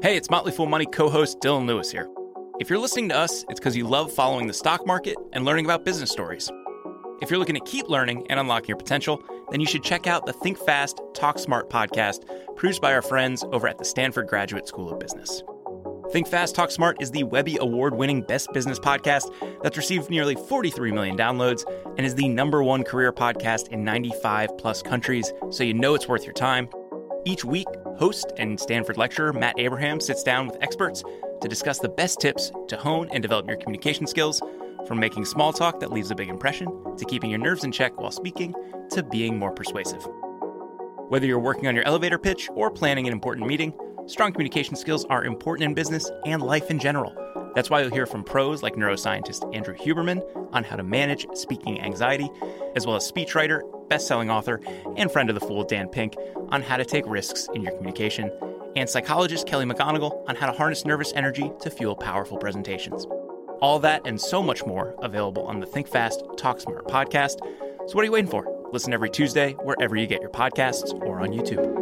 Hey, it's Motley Fool Money co-host Dylan Lewis here. If you're listening to us, it's because you love following the stock market and learning about business stories. If you're looking to keep learning and unlocking your potential, then you should check out the Think Fast, Talk Smart podcast produced by our friends over at the Stanford Graduate School of Business. Think Fast, Talk Smart is the Webby Award-winning best business podcast that's received nearly 43 million downloads and is the #1 career podcast in 95-plus countries, so you know it's worth your time. Each week, host and Stanford lecturer Matt Abraham sits down with experts to discuss the best tips to hone and develop your communication skills, from making small talk that leaves a big impression, to keeping your nerves in check while speaking, to being more persuasive. Whether you're working on your elevator pitch or planning an important meeting, strong communication skills are important in business and life in general. That's why you'll hear from pros like neuroscientist Andrew Huberman on how to manage speaking anxiety, as well as speechwriter, best-selling author, and friend of the Fool Dan Pink on how to take risks in your communication, and psychologist Kelly McGonigal on how to harness nervous energy to fuel powerful presentations. All that and so much more available on the Think Fast, Talk Smart podcast. So what are you waiting for? Listen every Tuesday wherever you get your podcasts or on YouTube.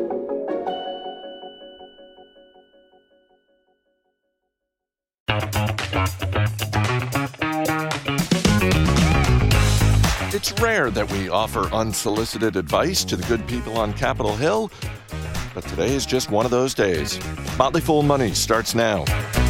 It's rare that we offer unsolicited advice to the good people on Capitol Hill, but today is just one of those days. Motley Fool Money starts now.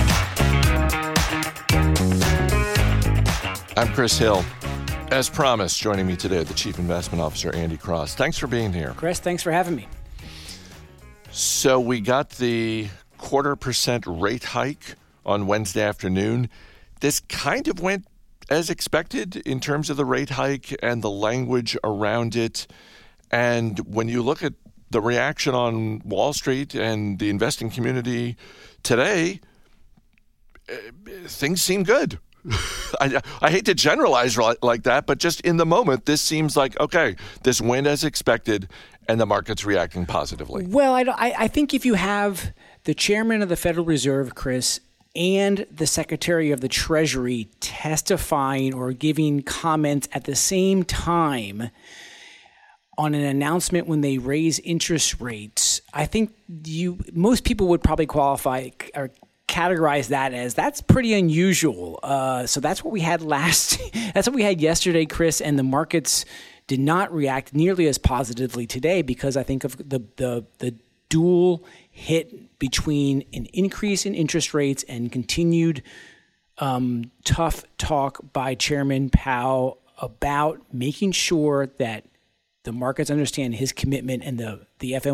I'm Chris Hill. As promised, joining me today, the Chief Investment Officer, Andy Cross. Thanks for being here. Chris, thanks for having me. So we got the 0.25% rate hike on Wednesday afternoon. This kind of went as expected in terms of the rate hike and the language around it. And when you look at the reaction on Wall Street and the investing community today, things seem good. I hate to generalize like that, but just in the moment, this seems like, okay, this went as expected and the market's reacting positively. Well, I think if you have the chairman of the Federal Reserve, Chris, and the Secretary of the Treasury testifying or giving comments at the same time on an announcement when they raise interest rates, I think most people would probably qualify or categorize that as that's pretty unusual. So that's what we had that's what we had yesterday, Chris, and the markets did not react nearly as positively today because I think of the dual hit between an increase in interest rates and continued tough talk by Chairman Powell about making sure that the markets understand his commitment and the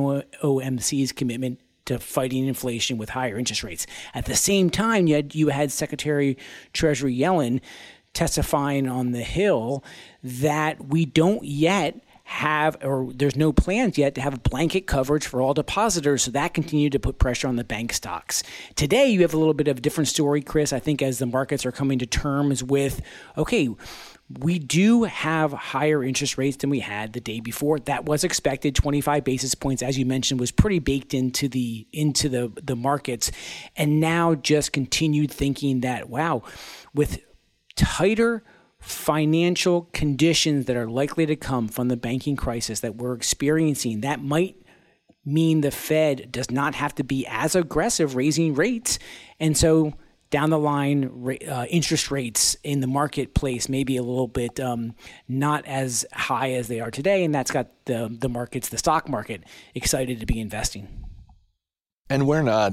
FOMC's commitment to fighting inflation with higher interest rates. At the same time, you had Secretary Treasury Yellen testifying on the Hill that we don't yet have, or there's no plans yet to have a blanket coverage for all depositors, so that continued to put pressure on the bank stocks. Today, you have a little bit of a different story, Chris, I think, as the markets are coming to terms with, okay, we do have higher interest rates than we had the day before. That was expected. 25 basis points, as you mentioned, was pretty baked into the markets. And now just continued thinking that, wow, with tighter financial conditions that are likely to come from the banking crisis that we're experiencing, that might mean the Fed does not have to be as aggressive raising rates. And so down the line, interest rates in the marketplace may be a little bit not as high as they are today. And that's got the markets, the stock market, excited to be investing. And we're not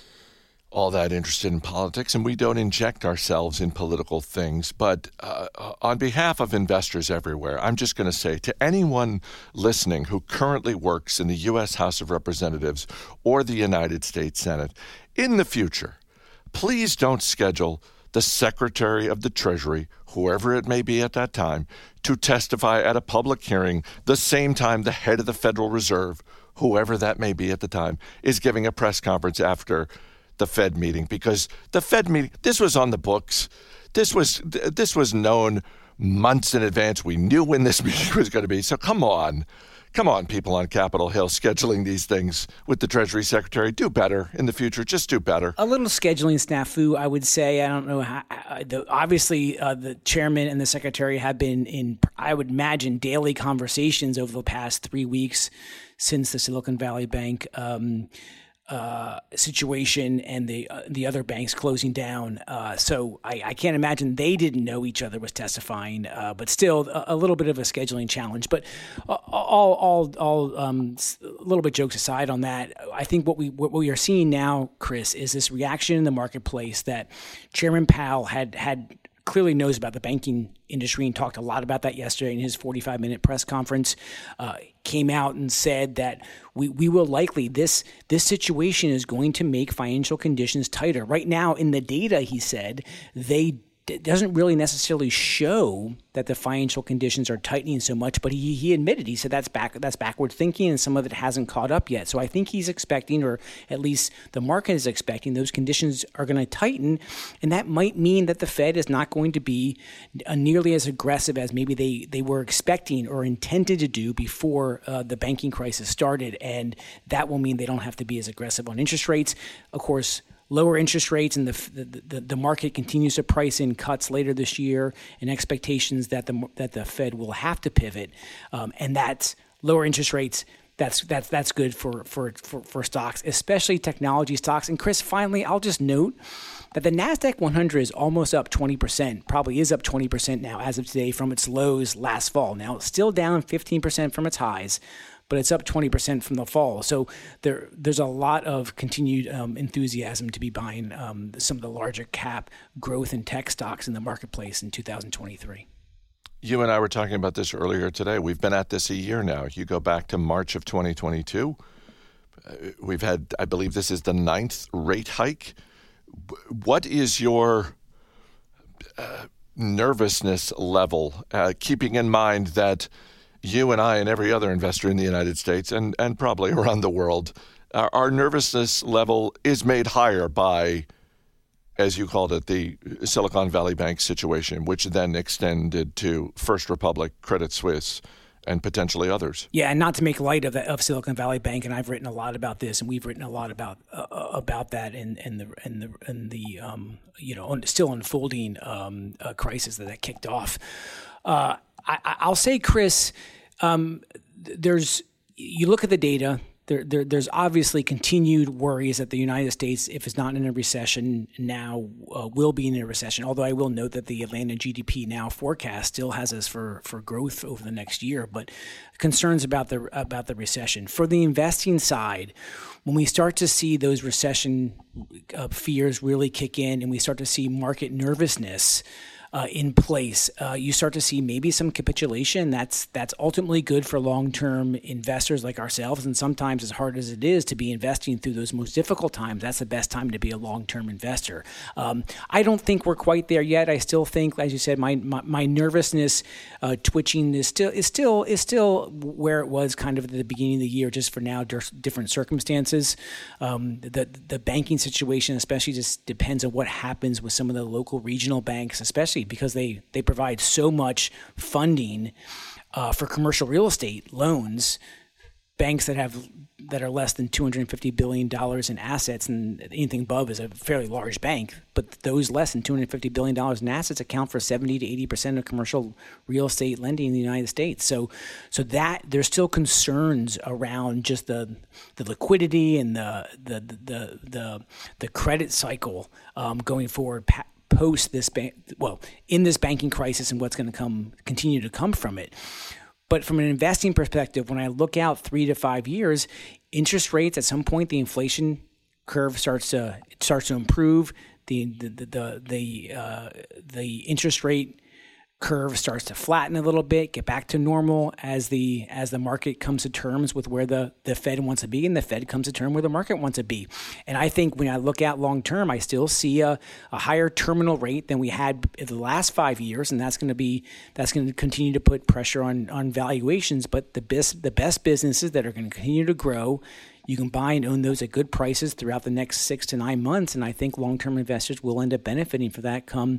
all that interested in politics, and we don't inject ourselves in political things. But on behalf of investors everywhere, I'm just going to say to anyone listening who currently works in the U.S. House of Representatives or the United States Senate, in the future, please don't schedule the Secretary of the Treasury, whoever it may be at that time, to testify at a public hearing the same time the head of the Federal Reserve, whoever that may be at the time, is giving a press conference after the Fed meeting, because the Fed meeting, this was on the books. This was known months in advance. We knew when this meeting was going to be. So come on, people on Capitol Hill scheduling these things with the Treasury Secretary. Do better in the future. Just do better. A little scheduling snafu, I would say. I don't know how. Obviously, the chairman and the secretary have been in, I would imagine, daily conversations over the past 3 weeks since the Silicon Valley Bank situation and the other banks closing down. So I can't imagine they didn't know each other was testifying, but still a little bit of a scheduling challenge. But all a little bit jokes aside on that, I think what we are seeing now, Chris, is this reaction in the marketplace that Chairman Powell had clearly knows about the banking industry and talked a lot about that yesterday in his 45-minute press conference, came out and said that we will likely, this situation is going to make financial conditions tighter. Right now in the data, he said, it doesn't really necessarily show that the financial conditions are tightening so much, but he admitted, he said that's backward thinking and some of it hasn't caught up yet. So I think he's expecting, or at least the market is expecting, those conditions are going to tighten, and that might mean that the Fed is not going to be nearly as aggressive as maybe they were expecting or intended to do before the banking crisis started, and that will mean they don't have to be as aggressive on interest rates. Of course, lower interest rates and the market continues to price in cuts later this year and expectations that the Fed will have to pivot, and that's lower interest rates. That's good for stocks, especially technology stocks. And Chris, finally, I'll just note that the NASDAQ 100 is almost up 20%, probably is up 20% now as of today from its lows last fall. Now it's still down 15% from its highs, but it's up 20% from the fall. So there's a lot of continued enthusiasm to be buying some of the larger cap growth and tech stocks in the marketplace in 2023. You and I were talking about this earlier today. We've been at this a year now. You go back to March of 2022. We've had, I believe this is the 9th rate hike. What is your nervousness level, keeping in mind that you and I and every other investor in the United States and probably around the world, our nervousness level is made higher by, as you called it, the Silicon Valley Bank situation, which then extended to First Republic, Credit Suisse, and potentially others. Yeah, and not to make light of Silicon Valley Bank, and I've written a lot about this, and we've written a lot about that in the still unfolding crisis that kicked off. I'll say, Chris, you look at the data. There's obviously continued worries that the United States, if it's not in a recession now, will be in a recession. Although I will note that the Atlanta GDP now forecast still has us for growth over the next year. But concerns about the recession. For the investing side, when we start to see those recession fears really kick in, and we start to see market nervousness in place, you start to see maybe some capitulation. That's ultimately good for long-term investors like ourselves. And sometimes, as hard as it is to be investing through those most difficult times, that's the best time to be a long-term investor. I don't think we're quite there yet. I still think, as you said, my nervousness, twitching is still where it was kind of at the beginning of the year, just for now, different circumstances. The banking situation especially just depends on what happens with some of the local regional banks, especially because they provide so much funding for commercial real estate loans. Banks that are less than $250 billion in assets, and anything above is a fairly large bank, but those less than $250 billion in assets account for 70 to 80% of commercial real estate lending in the United States. So that there's still concerns around just the liquidity and the credit cycle going forward post this in this banking crisis and what's going to continue to come from it. But from an investing perspective, when I look out 3 to 5 years, interest rates, at some point the inflation curve starts to improve. The interest rate curve starts to flatten a little bit, get back to normal as the market comes to terms with where the Fed wants to be, and the Fed comes to terms where the market wants to be. And I think when I look at long term, I still see a higher terminal rate than we had in the last 5 years, and that's going to continue to put pressure on valuations. But the best businesses that are going to continue to grow, you can buy and own those at good prices throughout the next 6 to 9 months. And I think long-term investors will end up benefiting for that come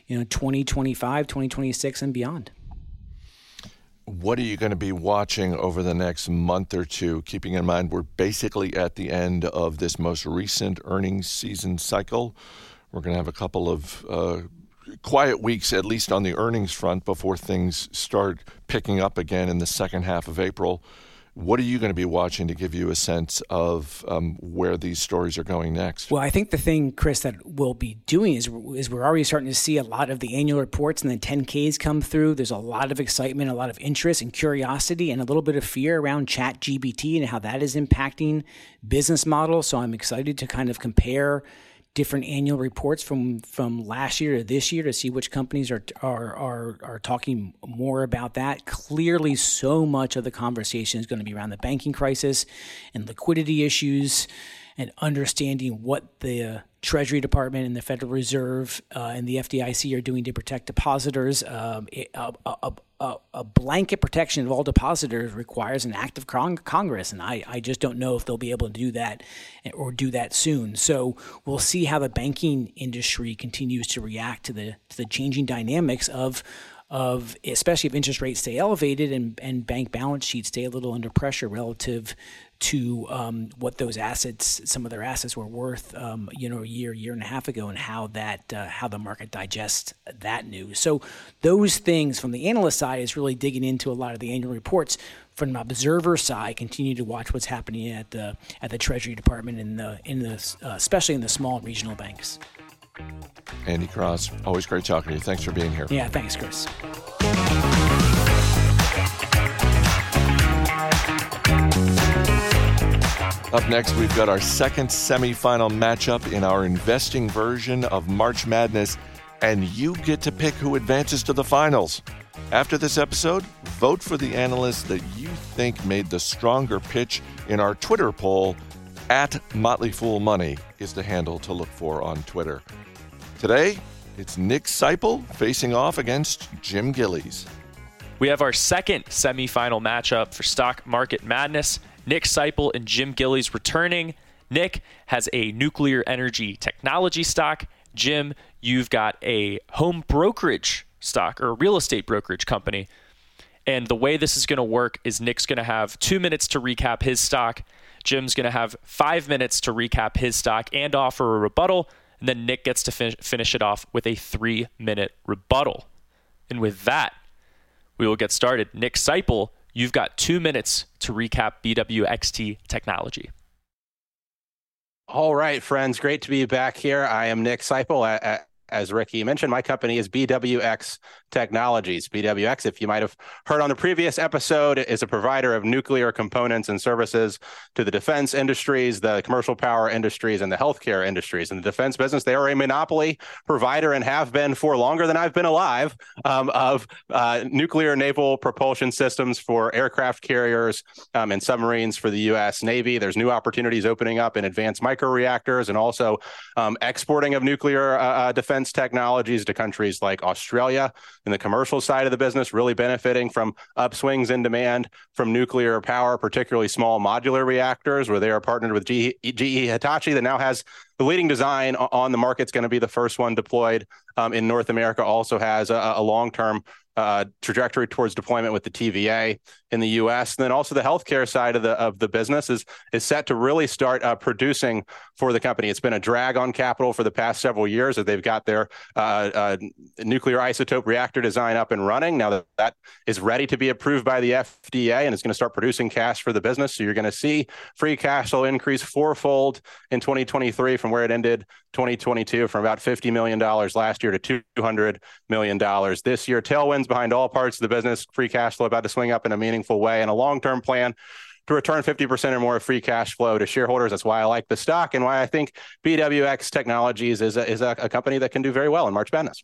2025, 2026 and beyond. What are you going to be watching over the next month or two, keeping in mind we're basically at the end of this most recent earnings season cycle? We're going to have a couple of quiet weeks, at least on the earnings front, before things start picking up again in the second half of April. What are you going to be watching to give you a sense of where these stories are going next? Well, I think the thing, Chris, that we'll be doing is we're already starting to see a lot of the annual reports and the 10Ks come through. There's a lot of excitement, a lot of interest and curiosity, and a little bit of fear around ChatGPT and how that is impacting business models. So I'm excited to kind of compare different annual reports from last year to this year to see which companies are talking more about that. Clearly, so much of the conversation is going to be around the banking crisis and liquidity issues and understanding what the Treasury Department and the Federal Reserve and the FDIC are doing to protect depositors. A blanket protection of all depositors requires an act of Congress, and I just don't know if they'll be able to do that or do that soon. So we'll see how the banking industry continues to react to the changing dynamics of especially if interest rates stay elevated and bank balance sheets stay a little under pressure relative to what those assets, some of their assets were worth, a year and a half ago, and how the market digests that news. So those things from the analyst side is really digging into a lot of the annual reports. From an observer side, continue to watch what's happening at the Treasury Department especially in the small regional banks. Andy Cross, always great talking to you. Thanks for being here. Yeah, thanks, Chris. Up next, we've got our second semifinal matchup in our investing version of March Madness, and you get to pick who advances to the finals. After this episode, vote for the analyst that you think made the stronger pitch in our Twitter poll. @MotleyFoolMoney is the handle to look for on Twitter. Today, it's Nick Sciple facing off against Jim Gillies. We have our second semifinal matchup for Stock Market Madness. Nick Sciple and Jim Gillies returning. Nick has a nuclear energy technology stock. Jim, you've got a home brokerage stock or a real estate brokerage company. And the way this is going to work is Nick's going to have 2 minutes to recap his stock. Jim's going to have 5 minutes to recap his stock and offer a rebuttal. And then Nick gets to finish it off with a 3-minute rebuttal. And with that, we will get started. Nick Sciple, you've got 2 minutes to recap BWXT Technology. All right, friends. Great to be back here. I am Nick Sciple. As Ricky mentioned, my company is BWX Technologies. BWX, if you might have heard on the previous episode, is a provider of nuclear components and services to the defense industries, the commercial power industries, and the healthcare industries. In the defense business, they are a monopoly provider and have been for longer than I've been alive of nuclear naval propulsion systems for aircraft carriers and submarines for the U.S. Navy. There's new opportunities opening up in advanced microreactors and also exporting of nuclear defense technologies to countries like Australia. In the commercial side of the business, really benefiting from upswings in demand from nuclear power, particularly small modular reactors, where they are partnered with GE Hitachi that now has the leading design on the market. It's going to be the first one deployed in North America, also has a long-term trajectory towards deployment with the TVA in the U.S. And then also the healthcare side of the business is set to really start producing for the company. It's been a drag on capital for the past several years as they've got their nuclear isotope reactor design up and running. Now that is ready to be approved by the FDA and it's going to start producing cash for the business. So you're going to see free cash flow increase fourfold in 2023 from where it ended 2022, from about $50 million last year to $200 million this year. Tailwinds behind all parts of the business, free cash flow about to swing up in a meaningful way, and a long-term plan to return 50% or more of free cash flow to shareholders. That's why I like the stock and why I think BWX Technologies is a company that can do very well in March Madness.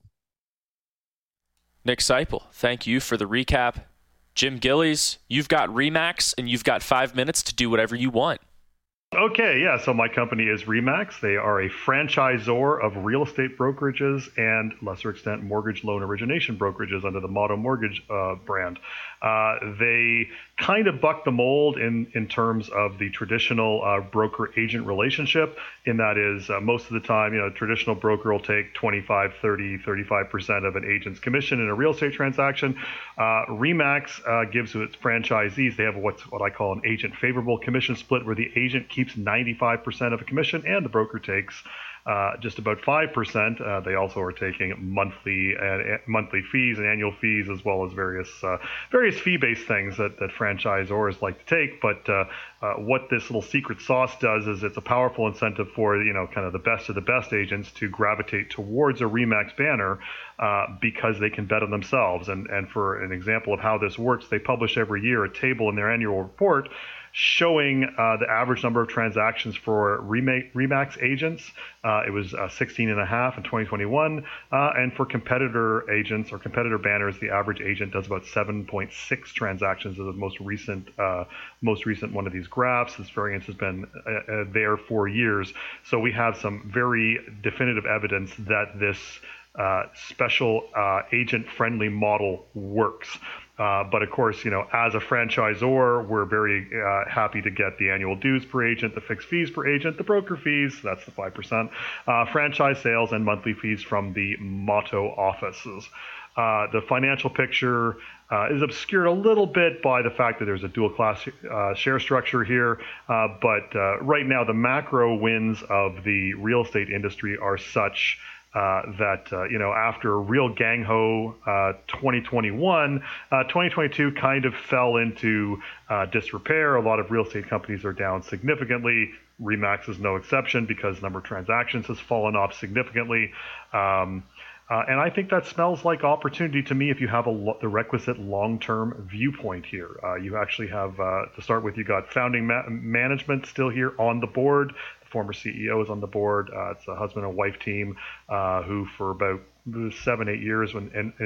Nick Sciple, thank you for the recap. Jim Gillies, you've got Remax and you've got 5 minutes to do whatever you want. Okay, yeah, so my company is Remax. They are a franchisor of real estate brokerages and, lesser extent, mortgage loan origination brokerages under the Motto Mortgage brand. They kind of buck the mold in terms of the traditional broker-agent relationship. In that is, most of the time, a traditional broker will take 25, 30, 35% of an agent's commission in a real estate transaction. Remax gives to its franchisees, they have what I call an agent favorable commission split, where the agent keeps 95% of a commission and the broker takes just about 5%. They also are taking monthly fees and annual fees, as well as various fee-based things that franchisors like to take. But what this little secret sauce does is it's a powerful incentive for kind of the best of the best agents to gravitate towards a RE/MAX banner because they can bet on themselves. And for an example of how this works, they publish every year a table in their annual report showing the average number of transactions for RE/MAX agents. It was 16.5 in 2021. And for competitor agents or competitor banners, the average agent does about 7.6 transactions as the most recent one of these graphs. This variance has been there for years. So we have some very definitive evidence that this special agent-friendly model works. But of course, as a franchisor, we're very happy to get the annual dues per agent, the fixed fees per agent, the broker fees, that's the 5%, franchise sales, and monthly fees from the Motto offices. The financial picture is obscured a little bit by the fact that there's a dual class share structure here. But right now, the macro winds of the real estate industry are such that after a real gang-ho 2021, 2022 kind of fell into disrepair. A lot of real estate companies are down significantly. RE/MAX is no exception because the number of transactions has fallen off significantly. And I think that smells like opportunity to me if you have the requisite long-term viewpoint here. You actually have, to start with, you got founding management still here on the board. Former CEO is on the board. It's a husband and wife team who for about 7-8 years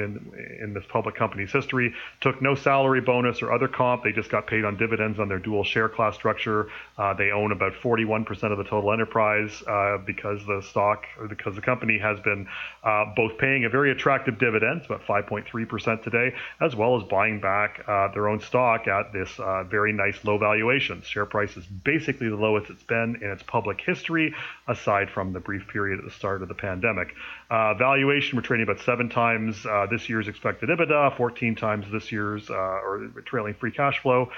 in this public company's history took no salary bonus or other comp. They just got paid on dividends on their dual share class structure. They own about 41% of the total enterprise because the company has been both paying a very attractive dividend, about 5.3% today, as well as buying back their own stock at this very nice low valuation. Share price is basically the lowest it's been in its public history, aside from the brief period at the start of the pandemic. Valuation, we're trading about 7 times this year's expected EBITDA, 14 times this year's or trailing free cash flow,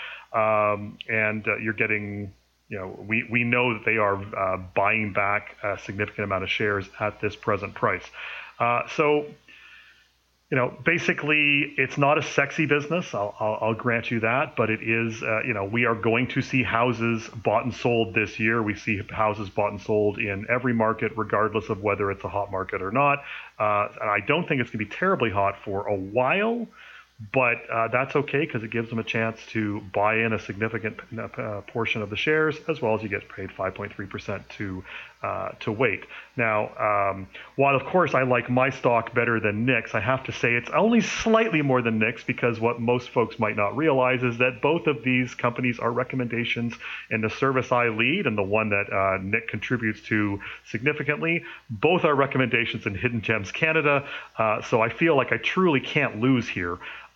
and you're getting. We know that they are buying back a significant amount of shares at this present price. So basically, it's not a sexy business. I'll grant you that, but it is. We are going to see houses bought and sold this year. We see houses bought and sold in every market, regardless of whether it's a hot market or not. And I don't think it's going to be terribly hot for a while, but that's okay because it gives them a chance to buy in a significant portion of the shares, as well as you get paid 5.3% to wait. Now, while of course I like my stock better than Nick's, I have to say it's only slightly more than Nick's because what most folks might not realize is that both of these companies are recommendations in the service I lead and the one that Nick contributes to significantly. Both are recommendations in Hidden Gems Canada, so I feel like I truly can't lose here.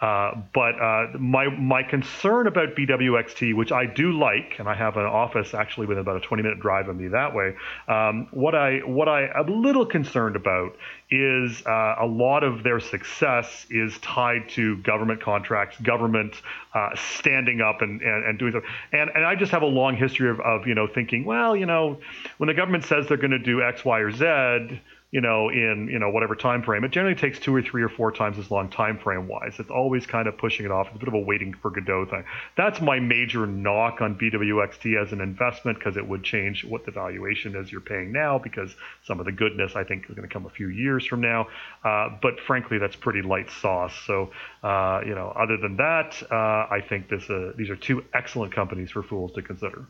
But my concern about BWXT, which I do like, and I have an office actually within about a 20-minute drive of me that way, what I'm a little concerned about is a lot of their success is tied to government contracts, government standing up and doing stuff. And I just have a long history of thinking, well, when the government says they're going to do X, Y, or Z, in whatever time frame, it generally takes 2 or 3 or 4 times as long time frame wise. It's always kind of pushing it off. It's a bit of a waiting for Godot thing. That's my major knock on BWXT as an investment, because it would change what the valuation is you're paying now, because some of the goodness I think is going to come a few years from now. But frankly, that's pretty light sauce. So other than that, I think these are 2 excellent companies for fools to consider.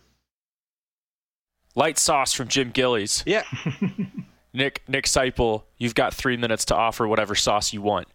Light sauce from Jim Gillies. Yeah. Nick Seipel, you've got 3 minutes to offer whatever sauce you want.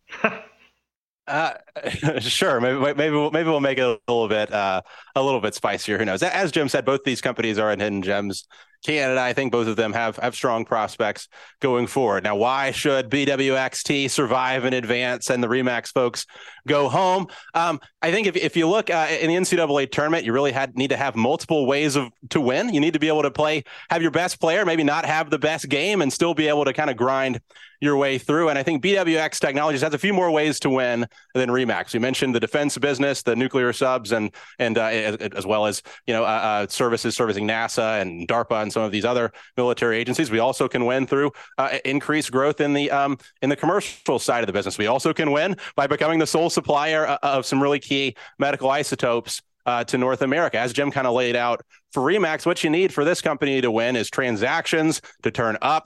Sure. Maybe we'll make it a little bit spicier. Who knows? As Jim said, both these companies are in Hidden Gems Canada. I think both of them have strong prospects going forward. Now, why should BWXT survive and advance and the RE/MAX folks go home? I think if you look in the NCAA tournament, you really need to have multiple ways to win. You need to be able to have your best player, maybe not have the best game, and still be able to kind of grind your way through. And I think BWX Technologies has a few more ways to win than RE/MAX. We mentioned the defense business, the nuclear subs, and as well as services servicing NASA and DARPA and some of these other military agencies. We also can win through increased growth in the commercial side of the business. We also can win by becoming the sole supplier of some really key medical isotopes to North America. As Jim kind of laid out for RE/MAX, what you need for this company to win is transactions to turn up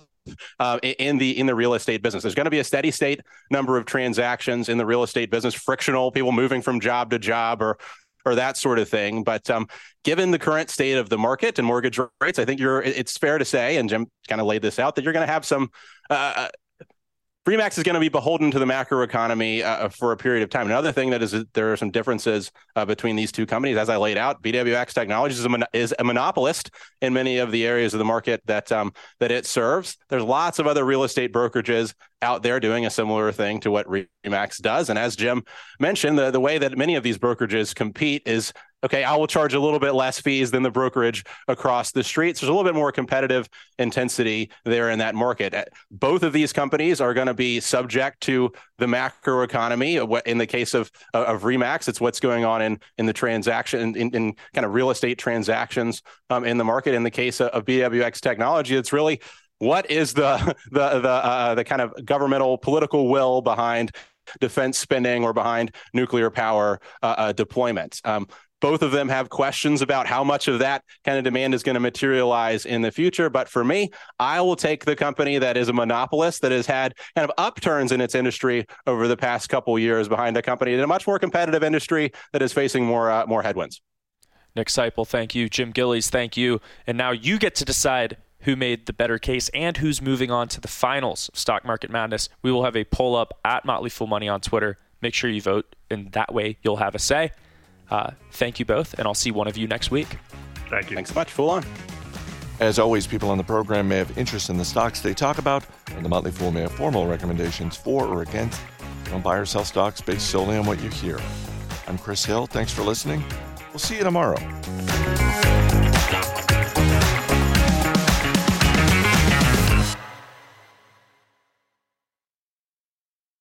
in the real estate business. There's going to be a steady state number of transactions in the real estate business, frictional, people moving from job to job or that sort of thing. But given the current state of the market and mortgage rates, I think it's fair to say, and Jim kind of laid this out, that you're going to have some RE/MAX is going to be beholden to the macroeconomy for a period of time. Another thing that is there are some differences between these two companies. As I laid out, BWX Technologies is a monopolist in many of the areas of the market that it serves. There's lots of other real estate brokerages out there doing a similar thing to what RE/MAX does. And as Jim mentioned, the way that many of these brokerages compete is, okay, I will charge a little bit less fees than the brokerage across the street. So there's a little bit more competitive intensity there in that market. Both of these companies are going to be subject to the macroeconomy. In the case of RE/MAX, it's what's going on in the transaction, in kind of real estate transactions in the market. In the case of BWX Technology, it's really what is the kind of governmental political will behind defense spending or behind nuclear power deployments. Both of them have questions about how much of that kind of demand is going to materialize in the future. But for me, I will take the company that is a monopolist, that has had kind of upturns in its industry over the past couple of years, behind a company in a much more competitive industry that is facing more headwinds. Nick Sciple, thank you. Jim Gillies, thank you. And now you get to decide who made the better case and who's moving on to the finals of Stock Market Madness. We will have a poll up at Motley Fool Money on Twitter. Make sure you vote, and that way you'll have a say. Thank you both, and I'll see one of you next week. Thank you. Thanks so much. Fool on. As always, people on the program may have interest in the stocks they talk about, and the Motley Fool may have formal recommendations for or against. Don't buy or sell stocks based solely on what you hear. I'm Chris Hill. Thanks for listening. We'll see you tomorrow.